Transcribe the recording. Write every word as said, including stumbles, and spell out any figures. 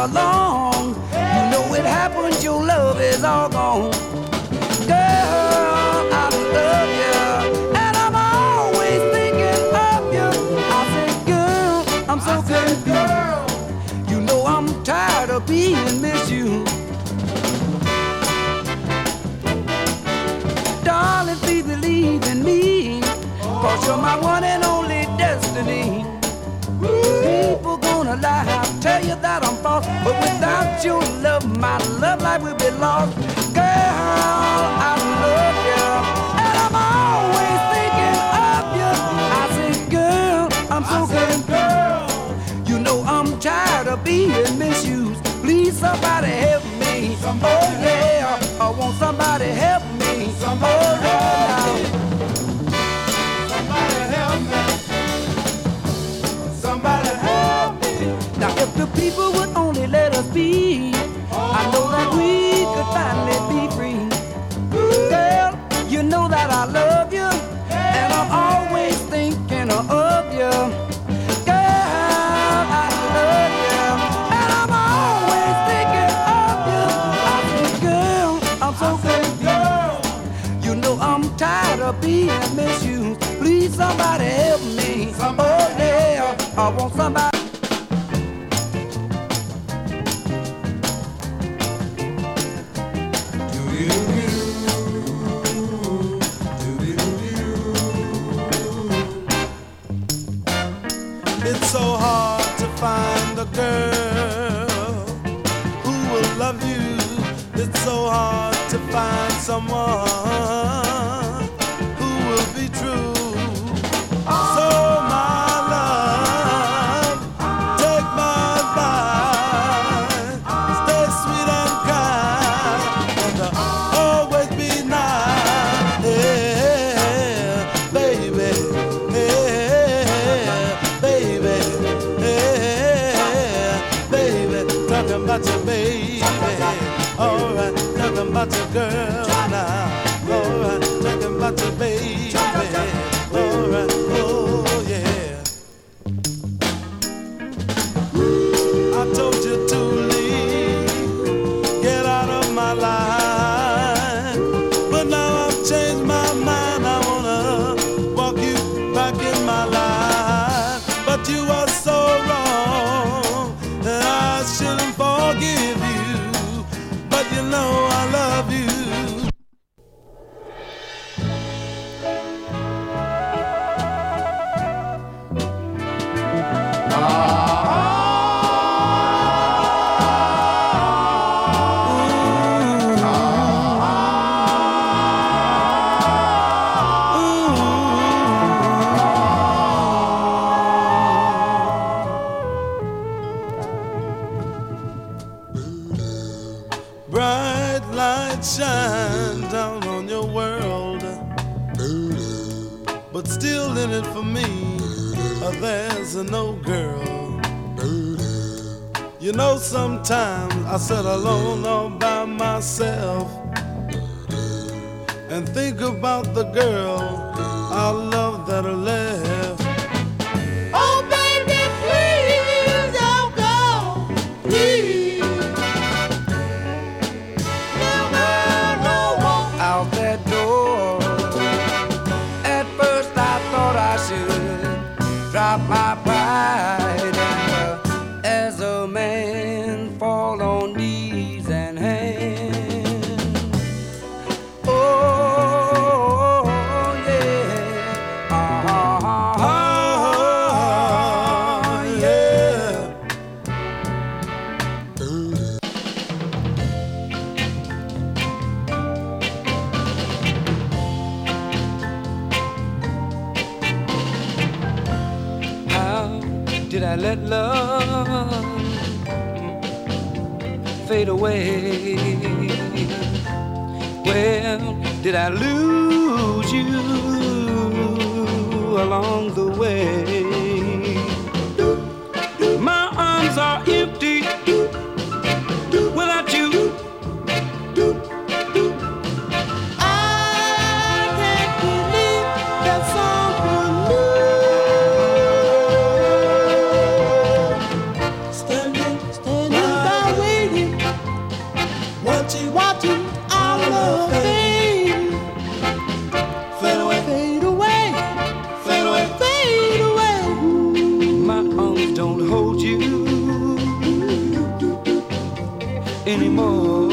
along. You know it happens, your love is all gone. Girl, I love you, and I'm always thinking of you. I say, girl, I'm so confused. You know I'm tired of being misused. Darling, please believe in me, 'cause you're my one and only destiny. People gonna lie, I'll tell you that I'm false, but without your love, my love life will be lost. Girl, I love you, and I'm always thinking of you. I say, girl, I'm so confused. You know I'm tired of being misused. Please, somebody help me. Oh yeah, I want somebody help me. Oh yeah. Somebody help me. Somebody help me. Now if the people would only let us be, I know that we could finally be free. Girl, you know that I love you, and I'm always thinking of you. Girl, I love you, and I'm always thinking of you. I say, girl, I'm so confused. You know I'm tired of being misused. Please, somebody help me. Oh yeah, I want somebody. It's so hard to find a girl who will love you. It's so hard to find someone who will be true. So my love, take my advice, stay sweet and kind, and uh, always be nice, yeah, baby, yeah, baby, yeah, baby. Talking about your baby, alright. Talking about your girl now, alright. Talking about your baby, alright. Oh yeah. I told you to leave, get out of my life, but now I've changed my mind. I wanna walk you back in my life, but you are so wrong, and I shouldn't forgive you. But you know I love you. Bright light shine down on your world, but still in it for me, uh, there's a no girl. You know, sometimes I sit alone all by myself and think about the girl I love that left. Oh baby, please don't go, please. Out that door. At first I thought I should drop my pride and uh, as a man fall on knees and hands. Oh yeah, uh-huh. Oh yeah. Did I let love fade away? Well, did I lose you along the way? My arms are empty without you. Standing anymore.